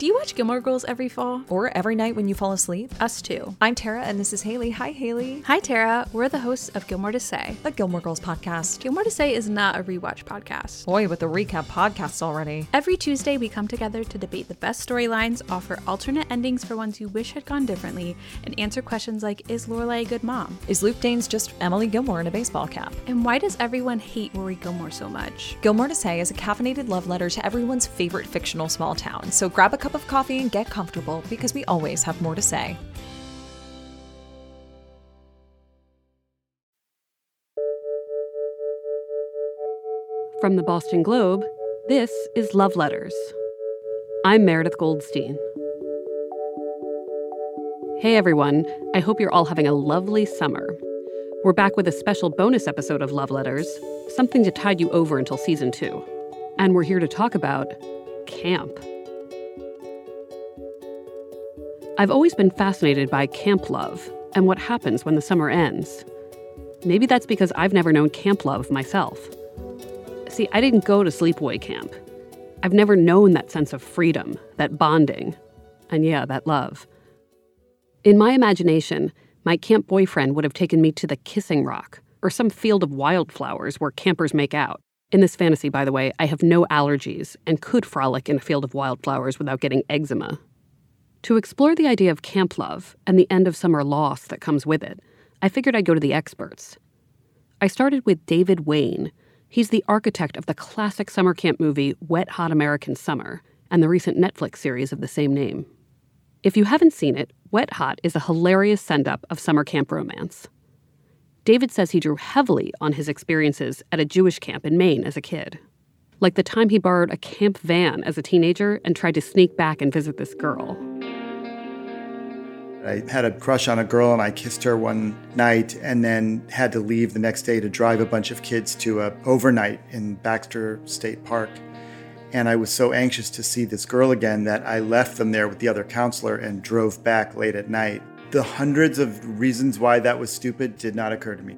Do you watch Gilmore Girls every fall? Or every night when you fall asleep? Us too. I'm Tara, and this is Haley. Hi, Haley. Hi, Tara. We're the hosts of Gilmore to Say, The Gilmore Girls podcast. Gilmore to Say is not a rewatch podcast. Boy, with the recap podcasts already. Every Tuesday, we come together to debate the best storylines, offer alternate endings for ones you wish had gone differently, and answer questions like, is Lorelai a good mom? Is Luke Danes just Emily Gilmore in a baseball cap? And why does everyone hate Rory Gilmore so much? Gilmore to Say is a caffeinated love letter to everyone's favorite fictional small town. So grab a cup of coffee and get comfortable, because we always have more to say. From the Boston Globe, this is Love Letters. I'm Meredith Goldstein. Hey everyone, I hope you're all having a lovely summer. We're back with a special bonus episode of Love Letters, something to tide you over until season 2. And we're here to talk about camp. I've always been fascinated by camp love and what happens when the summer ends. Maybe that's because I've never known camp love myself. See, I didn't go to sleepaway camp. I've never known that sense of freedom, that bonding, and yeah, that love. In my imagination, my camp boyfriend would have taken me to the Kissing Rock or some field of wildflowers where campers make out. In this fantasy, by the way, I have no allergies and could frolic in a field of wildflowers without getting eczema. To explore the idea of camp love and the end of summer loss that comes with it, I figured I'd go to the experts. I started with David Wain. He's the architect of the classic summer camp movie Wet Hot American Summer and the recent Netflix series of the same name. If you haven't seen it, Wet Hot is a hilarious send-up of summer camp romance. David says he drew heavily on his experiences at a Jewish camp in Maine as a kid. Like the time he borrowed a camp van as a teenager and tried to sneak back and visit this girl. I had a crush on a girl and I kissed her one night and then had to leave the next day to drive a bunch of kids to a overnight in Baxter State Park. And I was so anxious to see this girl again that I left them there with the other counselor and drove back late at night. The hundreds of reasons why that was stupid did not occur to me.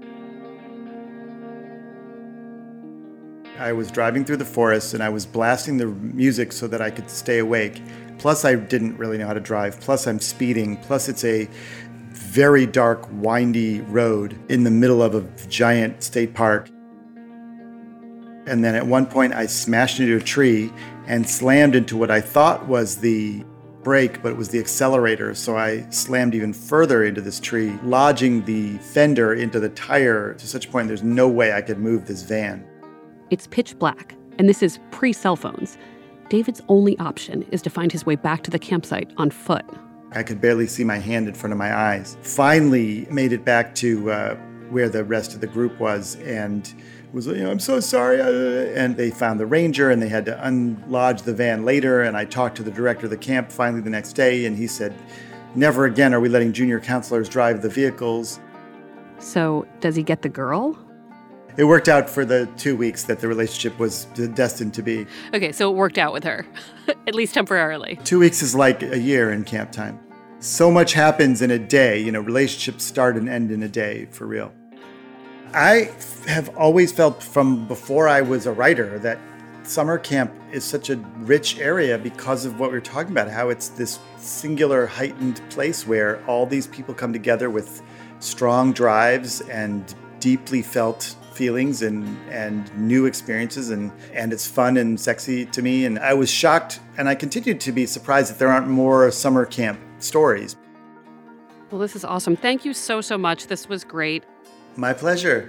I was driving through the forest and I was blasting the music so that I could stay awake. Plus, I didn't really know how to drive. Plus, I'm speeding. Plus, it's a very dark, windy road in the middle of a giant state park. And then at one point, I smashed into a tree and slammed into what I thought was the brake, but it was the accelerator. So I slammed even further into this tree, lodging the fender into the tire to such a point there's no way I could move this van. It's pitch black, and this is pre-cell phones. David's only option is to find his way back to the campsite on foot. I could barely see my hand in front of my eyes. Finally made it back to where the rest of the group was and was like, I'm so sorry. And they found the ranger and they had to unlodge the van later. And I talked to the director of the camp finally the next day and he said, never again are we letting junior counselors drive the vehicles. So does he get the girl? It worked out for the 2 weeks that the relationship was destined to be. Okay, so it worked out with her, at least temporarily. 2 weeks is like a year in camp time. So much happens in a day. Relationships start and end in a day, for real. I have always felt from before I was a writer that summer camp is such a rich area because of what we were talking about, how it's this singular, heightened place where all these people come together with strong drives and deeply felt feelings and new experiences, and it's fun and sexy to me. And I was shocked, and I continued to be surprised that there aren't more summer camp stories. Well, this is awesome. Thank you so much. This was great. My pleasure.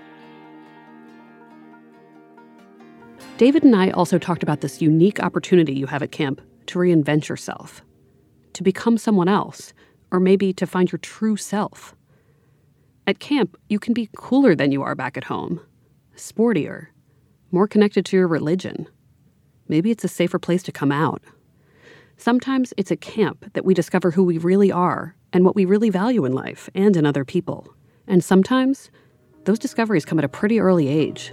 David and I also talked about this unique opportunity you have at camp to reinvent yourself, to become someone else, or maybe to find your true self. At camp, you can be cooler than you are back at home, sportier, more connected to your religion. Maybe it's a safer place to come out. Sometimes it's at camp that we discover who we really are and what we really value in life and in other people. And sometimes those discoveries come at a pretty early age.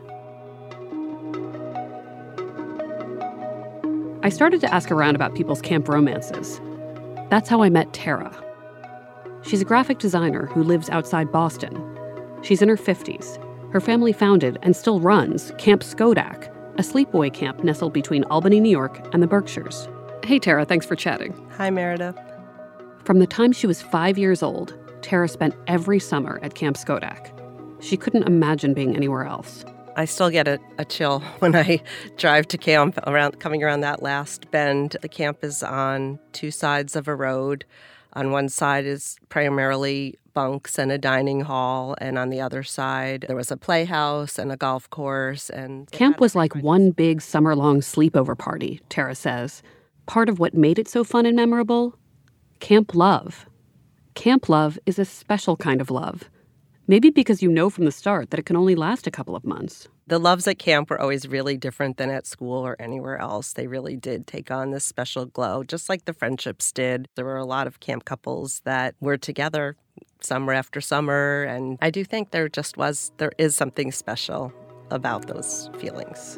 I started to ask around about people's camp romances. That's how I met Tara. She's a graphic designer who lives outside Boston. She's in her 50s. Her family founded and still runs Camp Skodak, a sleepaway camp nestled between Albany, New York, and the Berkshires. Hey, Tara, thanks for chatting. Hi, Meredith. From the time she was 5 years old, Tara spent every summer at Camp Skodak. She couldn't imagine being anywhere else. I still get a chill when I drive to camp coming around that last bend. The camp is on two sides of a road. On one side is primarily bunks and a dining hall, and on the other side there was a playhouse and a golf course. And camp was like one big summer-long sleepover party, Tara says. Part of what made it so fun and memorable? Camp love. Camp love is a special kind of love. Maybe because you know from the start that it can only last a couple of months. The loves at camp were always really different than at school or anywhere else. They really did take on this special glow, just like the friendships did. There were a lot of camp couples that were together summer after summer, and I do think there is something special about those feelings.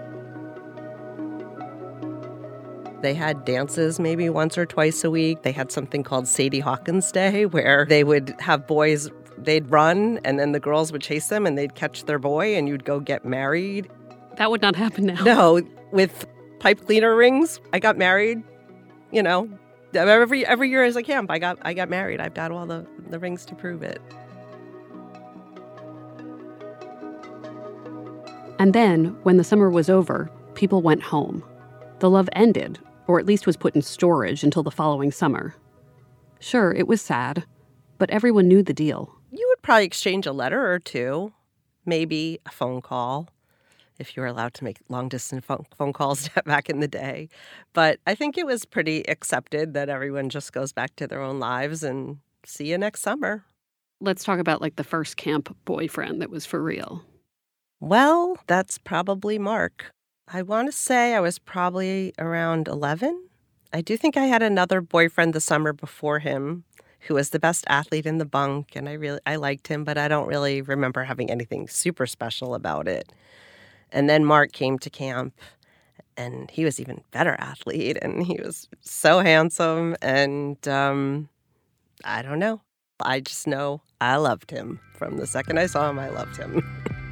They had dances maybe once or twice a week. They had something called Sadie Hawkins Day, where they would have boys, they'd run, and then the girls would chase them, and they'd catch their boy, and you'd go get married. That would not happen now. No, with pipe cleaner rings. I got married, every year as a camp, I got married. I've got all the rings to prove it. And then, when the summer was over, people went home. The love ended, or at least was put in storage until the following summer. Sure, it was sad, but everyone knew the deal. You would probably exchange a letter or two, maybe a phone call, if you were allowed to make long-distance phone calls back in the day. But I think it was pretty accepted that everyone just goes back to their own lives and see you next summer. Let's talk about, the first camp boyfriend that was for real. Well, that's probably Mark. I want to say I was probably around 11. I do think I had another boyfriend the summer before him who was the best athlete in the bunk, and I liked him, but I don't really remember having anything super special about it. And then Mark came to camp, and he was even better athlete, and he was so handsome, and I don't know. I just know I loved him. From the second I saw him, I loved him.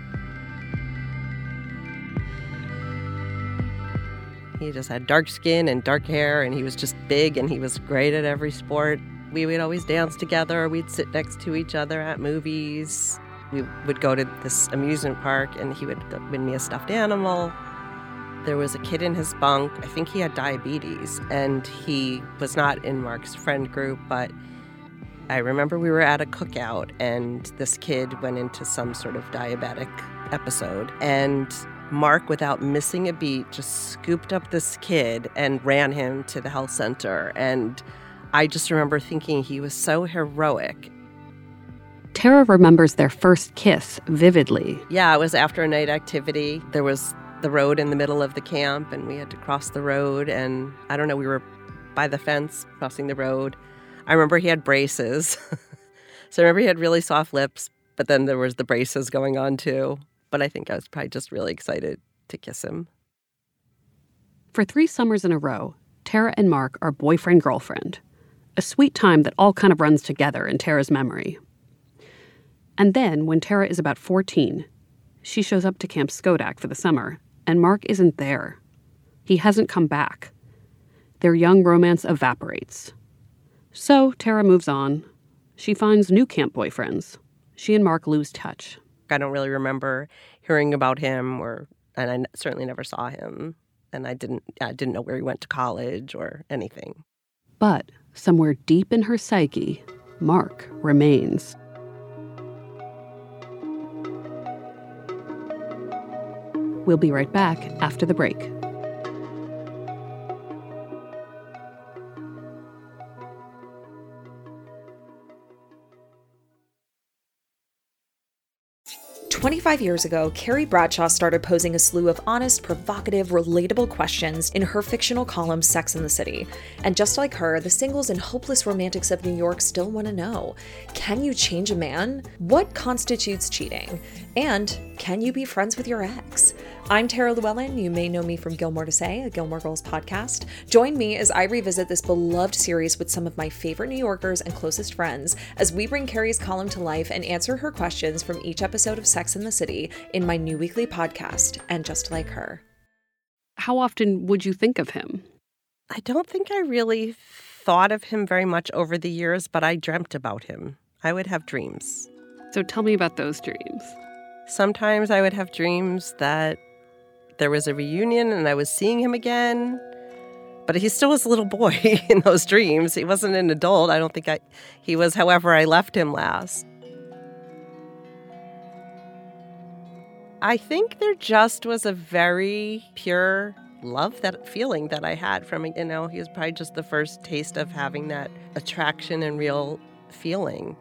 He just had dark skin and dark hair, and he was just big, and he was great at every sport. We would always dance together. We'd sit next to each other at movies. We would go to this amusement park, and he would win me a stuffed animal. There was a kid in his bunk. I think he had diabetes, and he was not in Mark's friend group, but I remember we were at a cookout, and this kid went into some sort of diabetic episode, and Mark, without missing a beat, just scooped up this kid and ran him to the health center. And I just remember thinking he was so heroic. Tara remembers their first kiss vividly. Yeah, it was after a night activity. There was the road in the middle of the camp, and we had to cross the road. And I don't know, we were by the fence crossing the road. I remember he had braces. So I remember he had really soft lips, but then there was the braces going on too. But I think I was probably just really excited to kiss him. For 3 summers in a row, Tara and Mark are boyfriend-girlfriend. A sweet time that all kind of runs together in Tara's memory. And then, when Tara is about 14, she shows up to Camp Skodak for the summer, and Mark isn't there. He hasn't come back. Their young romance evaporates. So Tara moves on. She finds new camp boyfriends. She and Mark lose touch. I don't really remember hearing about him, and I certainly never saw him, and I didn't know where he went to college or anything. But somewhere deep in her psyche, Mark remains. We'll be right back after the break. "25 years ago, Carrie Bradshaw started posing a slew of honest, provocative, relatable questions in her fictional column, Sex and the City. And just like her, the singles and hopeless romantics of New York still want to know, can you change a man? What constitutes cheating? And can you be friends with your ex? I'm Tara Llewellyn. You may know me from Gilmore to Say, a Gilmore Girls podcast. Join me as I revisit this beloved series with some of my favorite New Yorkers and closest friends as we bring Carrie's column to life and answer her questions from each episode of Sex and the City in my new weekly podcast, And Just Like Her. How often would you think of him? I don't think I really thought of him very much over the years, but I dreamt about him. I would have dreams. So tell me about those dreams. Sometimes I would have dreams that there was a reunion and I was seeing him again, but he still was a little boy in those dreams. He wasn't an adult. I don't think he was, however I left him last. I think there just was a very pure love, that feeling that I had from, he was probably just the first taste of having that attraction and real feeling.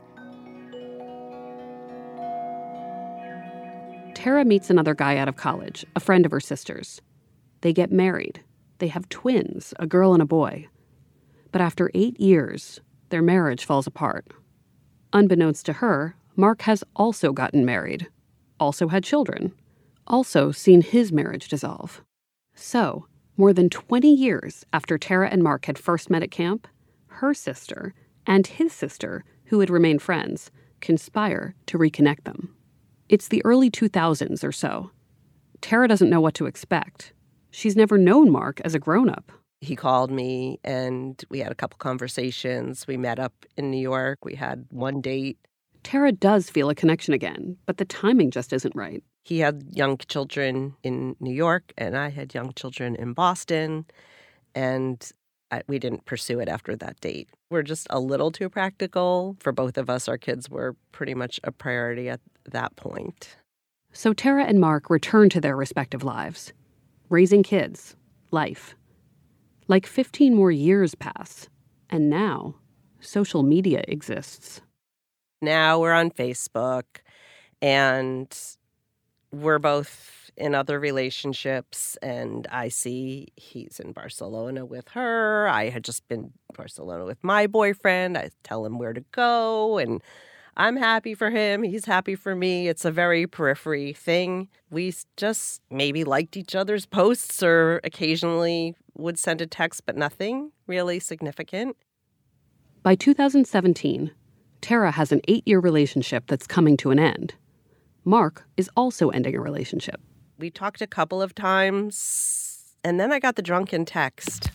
Tara meets another guy out of college, a friend of her sister's. They get married. They have twins, a girl and a boy. But after 8 years, their marriage falls apart. Unbeknownst to her, Mark has also gotten married, also had children, also seen his marriage dissolve. So, more than 20 years after Tara and Mark had first met at camp, her sister and his sister, who had remained friends, conspire to reconnect them. It's the early 2000s or so. Tara doesn't know what to expect. She's never known Mark as a grown-up. He called me and we had a couple conversations. We met up in New York. We had one date. Tara does feel a connection again, but the timing just isn't right. He had young children in New York and I had young children in Boston, and we didn't pursue it after that date. We're just a little too practical for both of us. Our kids were pretty much a priority at that point. So Tara and Mark return to their respective lives. Raising kids. Life. Like 15 more years pass, and now social media exists. Now we're on Facebook, and we're both in other relationships, and I see he's in Barcelona with her. I had just been in Barcelona with my boyfriend. I tell him where to go, and I'm happy for him. He's happy for me. It's a very periphery thing. We just maybe liked each other's posts or occasionally would send a text, but nothing really significant. By 2017, Tara has an 8-year relationship that's coming to an end. Mark is also ending a relationship. We talked a couple of times, and then I got the drunken text.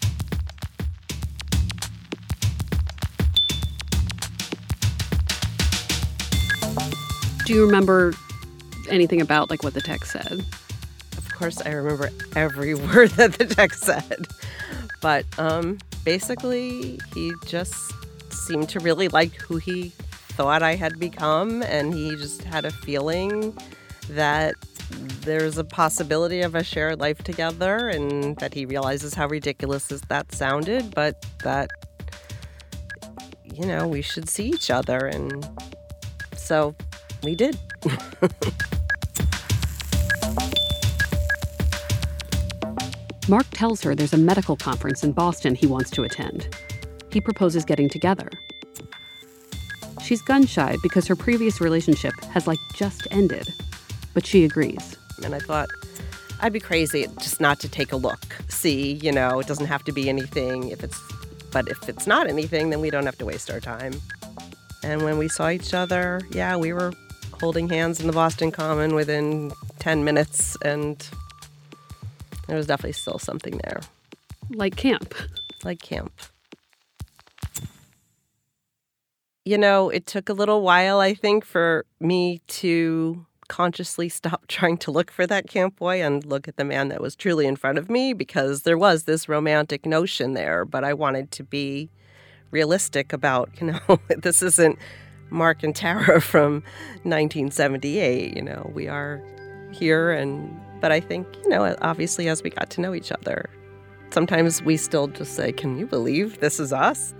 Do you remember anything about what the text said? Of course, I remember every word that the text said. But basically, he just seemed to really like who he thought I had become, and he just had a feeling that there's a possibility of a shared life together, and that he realizes how ridiculous that sounded, but that, we should see each other. And so we did. Mark tells her there's a medical conference in Boston he wants to attend. He proposes getting together. She's gun-shy because her previous relationship has just ended, but she agrees. And I thought, I'd be crazy just not to take a look. See, it doesn't have to be anything. But if it's not anything, then we don't have to waste our time. And when we saw each other, we were holding hands in the Boston Common within 10 minutes, and there was definitely still something there. Like camp. Like camp. It took a little while, I think, for me to consciously stop trying to look for that camp boy and look at the man that was truly in front of me, because there was this romantic notion there, but I wanted to be realistic about, this isn't Mark and Tara from 1978, we are here, but I think, obviously as we got to know each other, sometimes we still just say, can you believe this is us?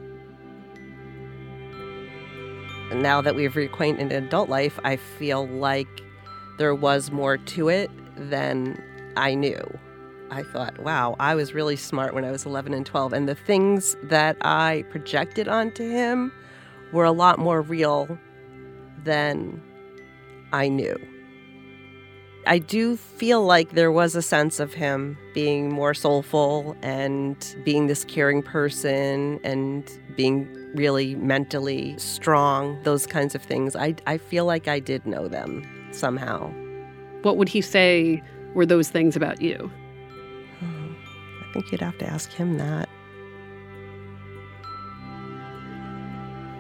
And now that we've reacquainted in adult life, I feel like there was more to it than I knew. I thought, wow, I was really smart when I was 11 and 12. And the things that I projected onto him were a lot more real than I knew. I do feel like there was a sense of him being more soulful and being this caring person and being really mentally strong, those kinds of things. I feel like I did know them somehow. What would he say were those things about you? I think you'd have to ask him that.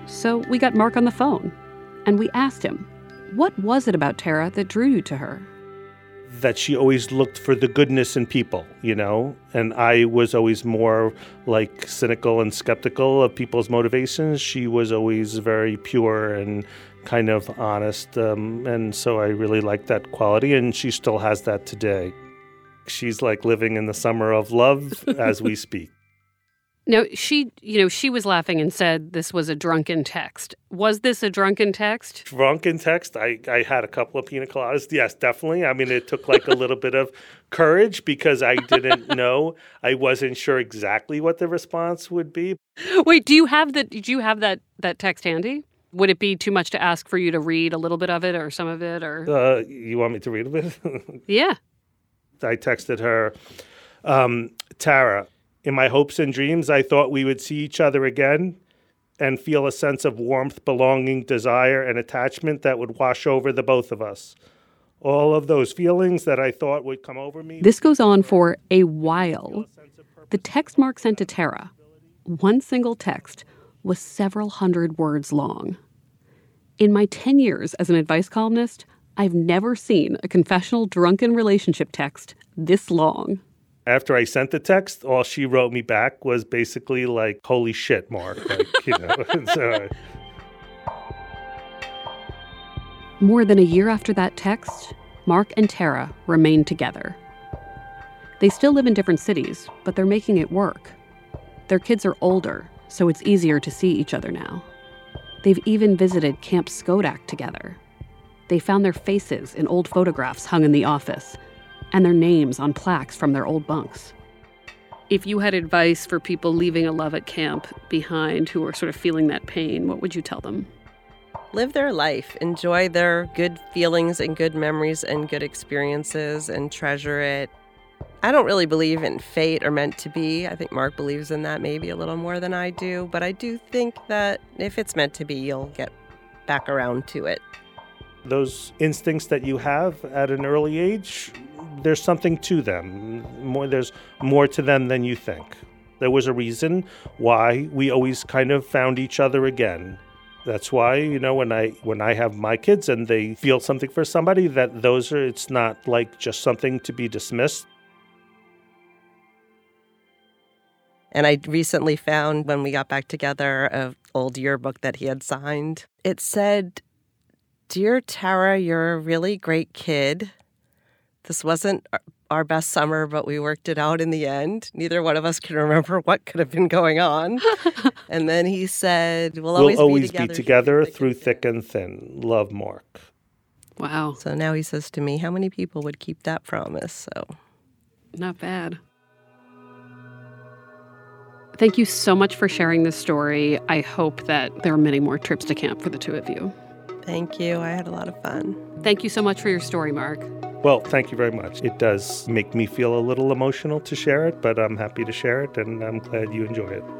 So we got Mark on the phone, and we asked him, what was it about Tara that drew you to her? That she always looked for the goodness in people, and I was always more like cynical and skeptical of people's motivations. She was always very pure and kind of honest, and so I really liked that quality, and she still has that today. She's like living in the summer of love as we speak. Now, she was laughing and said this was a drunken text. Was this a drunken text? Drunken text? I had a couple of pina coladas. Yes, definitely. I mean, it took like a little bit of courage because I didn't know. I wasn't sure exactly what the response would be. Wait, did you have that text handy? Would it be too much to ask for you to read a little bit of it or some of it? Or you want me to read a bit? Yeah. I texted her, Tara, in my hopes and dreams, I thought we would see each other again and feel a sense of warmth, belonging, desire, and attachment that would wash over the both of us. All of those feelings that I thought would come over me. This goes on for a while. The text Mark sent to Tara, one single text, was several hundred words long. In my 10 years as an advice columnist, I've never seen a confessional drunken relationship text this long. After I sent the text, all she wrote me back was basically like, holy shit, Mark. So. More than a year after that text, Mark and Tara remained together. They still live in different cities, but they're making it work. Their kids are older, so it's easier to see each other now. They've even visited Camp Skodak together. They found their faces in old photographs hung in the office, and their names on plaques from their old bunks. If you had advice for people leaving a love at camp behind who are sort of feeling that pain, what would you tell them? Live their life. Enjoy their good feelings and good memories and good experiences and treasure it. I don't really believe in fate or meant to be. I think Mark believes in that maybe a little more than I do. But I do think that if it's meant to be, you'll get back around to it. Those instincts that you have at an early age, there's something to them. There's more to them than you think. There was a reason why we always kind of found each other again. That's why, when I have my kids and they feel something for somebody, it's not like just something to be dismissed. And I recently found, when we got back together, an old yearbook that he had signed. It said, "Dear Tara, you're a really great kid. This wasn't our best summer, but we worked it out in the end. Neither one of us can remember what could have been going on." And then he said, we'll always be together through thick and thin. Love, Mark. Wow. So now he says to me, how many people would keep that promise? So, not bad. Thank you so much for sharing this story. I hope that there are many more trips to camp for the two of you. Thank you. I had a lot of fun. Thank you so much for your story, Mark. Well, thank you very much. It does make me feel a little emotional to share it, but I'm happy to share it, and I'm glad you enjoy it.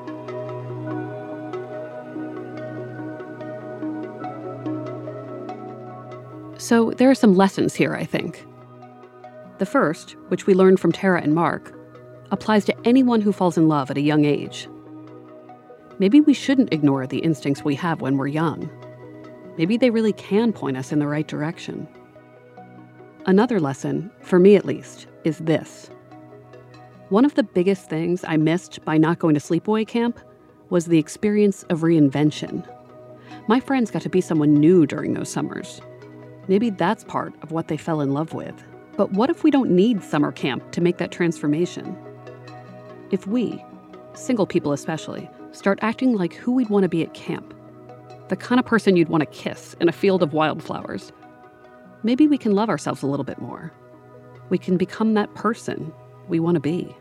So there are some lessons here, I think. The first, which we learned from Tara and Mark, applies to anyone who falls in love at a young age. Maybe we shouldn't ignore the instincts we have when we're young. Maybe they really can point us in the right direction. Another lesson, for me at least, is this. One of the biggest things I missed by not going to sleepaway camp was the experience of reinvention. My friends got to be someone new during those summers. Maybe that's part of what they fell in love with. But what if we don't need summer camp to make that transformation? If we, single people especially, start acting like who we'd want to be at camp, the kind of person you'd want to kiss in a field of wildflowers, maybe we can love ourselves a little bit more. We can become that person we want to be.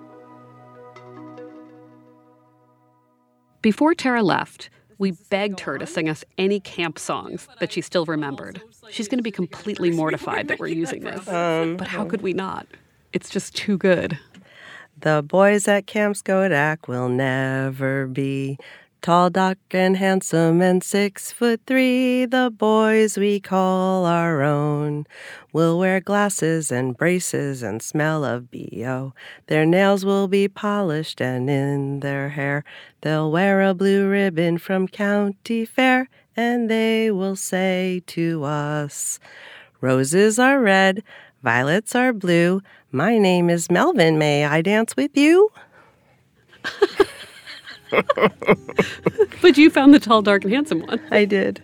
Before Tara left, we begged her to sing us any camp songs that she still remembered. She's going to be completely mortified that we're using this. But how could we not? It's just too good. The boys at Camp Skodak will never be Tall, dark, and handsome, and 6'3", the boys we call our own will wear glasses and braces and smell of B.O. Their nails will be polished, and in their hair they'll wear a blue ribbon from county fair, and they will say to us, "Roses are red, violets are blue. My name is Melvin. May I dance with you?" But you found the tall, dark, and handsome one. I did.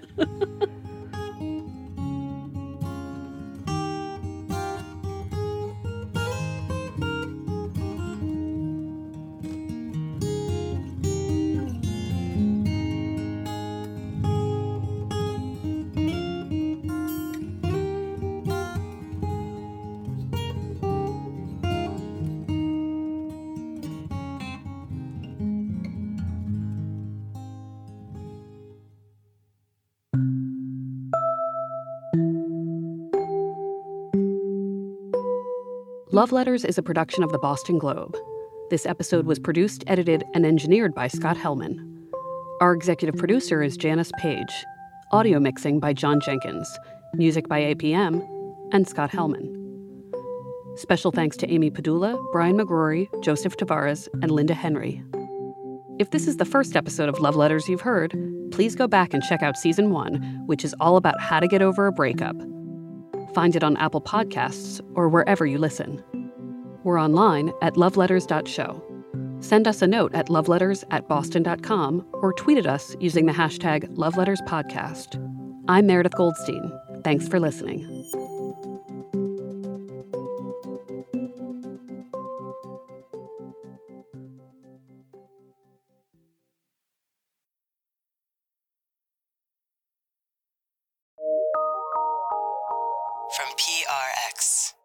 Love Letters is a production of the Boston Globe. This episode was produced, edited, and engineered by Scott Hellman. Our executive producer is Janice Page. Audio mixing by John Jenkins. Music by APM and Scott Hellman. Special thanks to Amy Padula, Brian McGrory, Joseph Tavares, and Linda Henry. If this is the first episode of Love Letters you've heard, please go back and check out Season 1, which is all about how to get over a breakup. Find it on Apple Podcasts or wherever you listen. We're online at loveletters.show. Send us a note at loveletters@boston.com or tweet at us using the hashtag LoveLettersPodcast. I'm Meredith Goldstein. Thanks for listening. From PRX.